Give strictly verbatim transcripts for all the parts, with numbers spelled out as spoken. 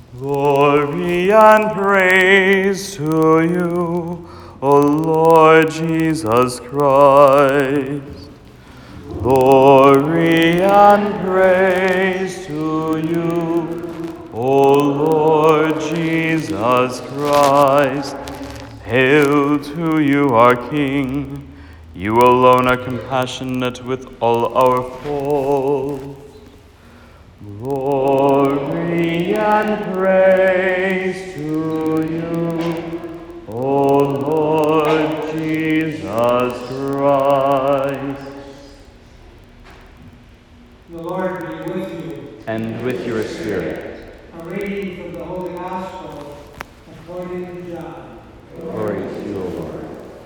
Glory and praise to you, O Lord Jesus Christ. Glory and praise to you, O Lord Jesus Christ. Hail to you, our King. You alone are compassionate with all our faults. Glory and praise to you, O Lord Jesus Christ. The Lord be with you. And with your spirit. A reading from the Holy Gospel according to John. Glory to you, O Lord.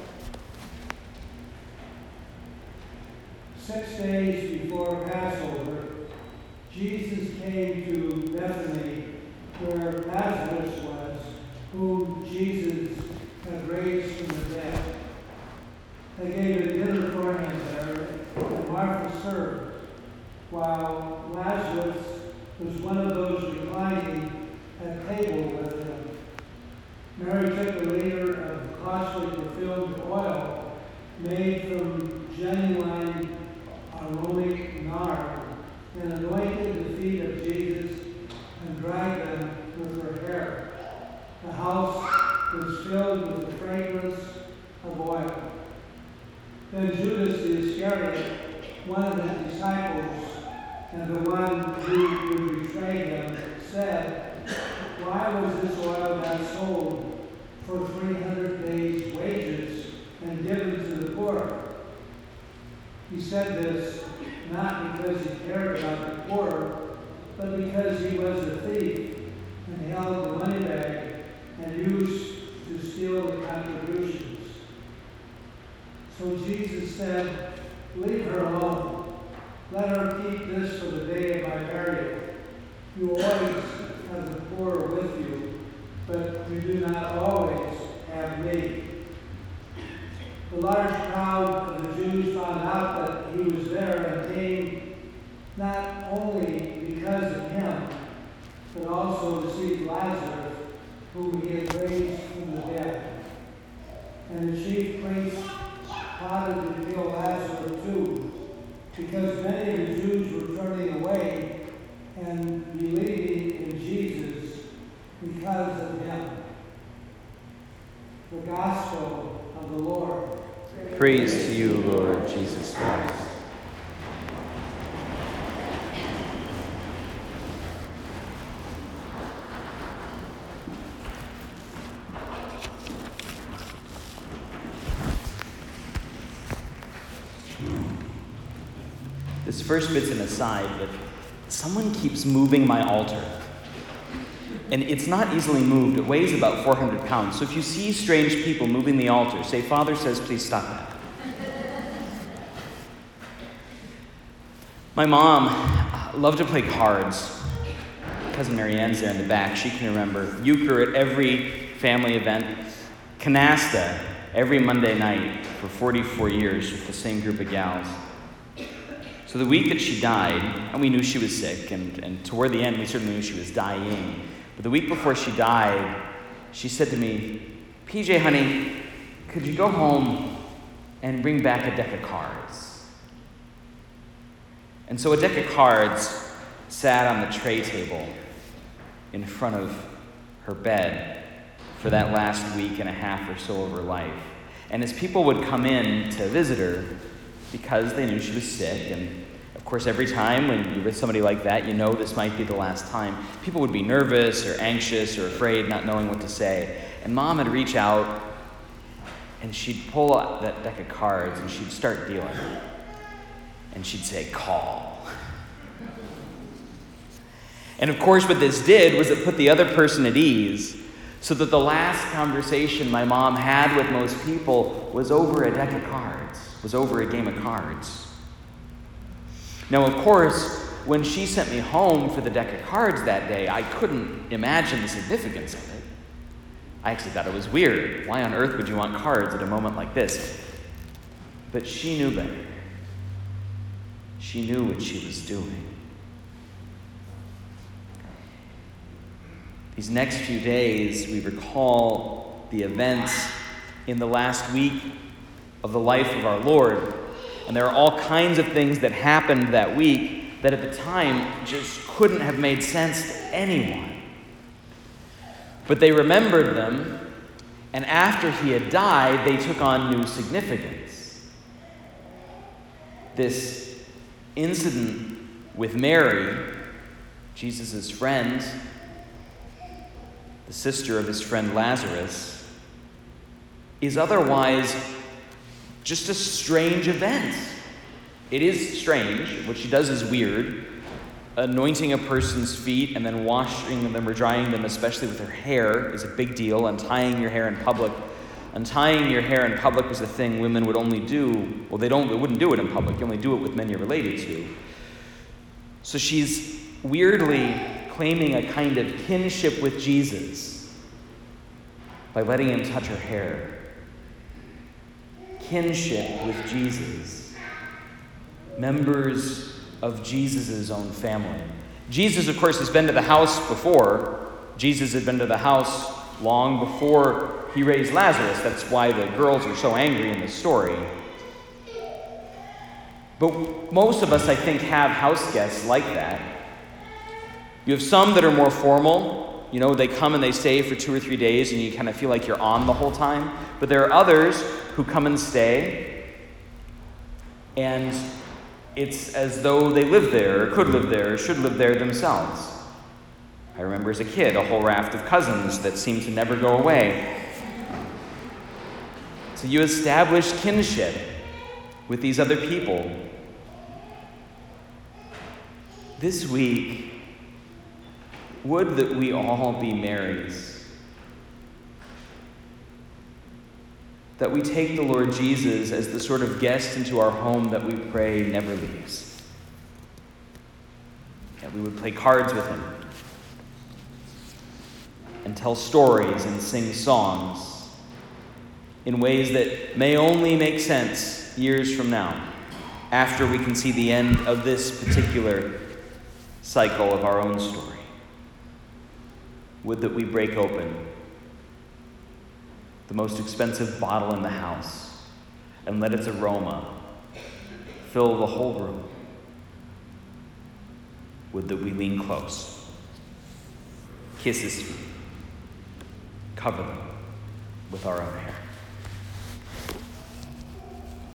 Six days before Passover, Jesus came to Bethany, where Lazarus was, whom Jesus had raised from the dead. They gave a dinner for him there, and Martha served, while Lazarus was one of those reclining at table with him. Mary took a liter of costly perfumed oil made from genuine aromatic nard, and anointed the feet of Jesus and dried them with her hair. The house was filled with the fragrance of oil. Then Judas the Iscariot, one of his disciples, and the one who would betray him, said, "Why was this oil not sold for three hundred days' wages and given to the poor?" He said this not because he cared about the poor, but because he was a thief and held the money bag and used to steal the contributions. So Jesus said, "Leave her alone. Let her keep this for the day of my burial. You always have the poor with you, but you do not always have me." The large crowd of the Jews found out that he was there and came not only because of him, but also to see Lazarus, whom he had raised from the dead. And the chief priests plotted to kill Lazarus too, because many of the Jews were turning away and believing in Jesus because of him. The Gospel of the Lord. Praise to you, Lord Jesus Christ. This first bit's an aside, but someone keeps moving my altar. And it's not easily moved. It weighs about four hundred pounds. So if you see strange people moving the altar, say, "Father says, please stop that." My mom loved to play cards. Cousin Marianne's there in the back. She can remember euchre at every family event. Canasta every Monday night for forty-four years with the same group of gals. So the week that she died, and we knew she was sick, and, and toward the end we certainly knew she was dying. But the week before she died, she said to me, "P J, honey, could you go home and bring back a deck of cards?" And so a deck of cards sat on the tray table in front of her bed for that last week and a half or so of her life. And as people would come in to visit her, because they knew she was sick, and of course every time when you're with somebody like that, you know this might be the last time, people would be nervous or anxious or afraid, not knowing what to say. And Mom would reach out and she'd pull out that deck of cards and she'd start dealing. And she'd say, "Call." And of course what this did was it put the other person at ease, so that the last conversation my mom had with most people was over a deck of cards, was over a game of cards. Now, of course, when she sent me home for the deck of cards that day, I couldn't imagine the significance of it. I actually thought it was weird. Why on earth would you want cards at a moment like this? But she knew better. She knew what she was doing. These next few days, we recall the events in the last week of the life of our Lord. And there are all kinds of things that happened that week that at the time just couldn't have made sense to anyone. But they remembered them, and after he had died, they took on new significance. This incident with Mary, Jesus' friend, the sister of his friend Lazarus, is otherwise just a strange event. It is strange. What she does is weird. Anointing a person's feet and then washing them or drying them, especially with her hair, is a big deal. Untying your hair in public. Untying your hair in public was a thing women would only do. Well, they don't. They wouldn't do it in public. You only do it with men you're related to. So she's weirdly claiming a kind of kinship with Jesus by letting him touch her hair. Kinship with Jesus. Members of Jesus' own family. Jesus, of course, has been to the house before. Jesus had been to the house long before he raised Lazarus. That's why the girls are so angry in this story. But most of us, I think, have house guests like that. You have some that are more formal. You know, they come and they stay for two or three days and you kind of feel like you're on the whole time. But there are others who come and stay, and it's as though they live there, or could live there, or should live there themselves. I remember as a kid, a whole raft of cousins that seemed to never go away. So you establish kinship with these other people. This week, would that we all be Marys. That we take the Lord Jesus as the sort of guest into our home that we pray never leaves. That we would play cards with him and tell stories and sing songs in ways that may only make sense years from now, after we can see the end of this particular cycle of our own story. Would that we break open the most expensive bottle in the house and let its aroma fill the whole room. Would that we lean close, kiss his feet, cover them with our own hair.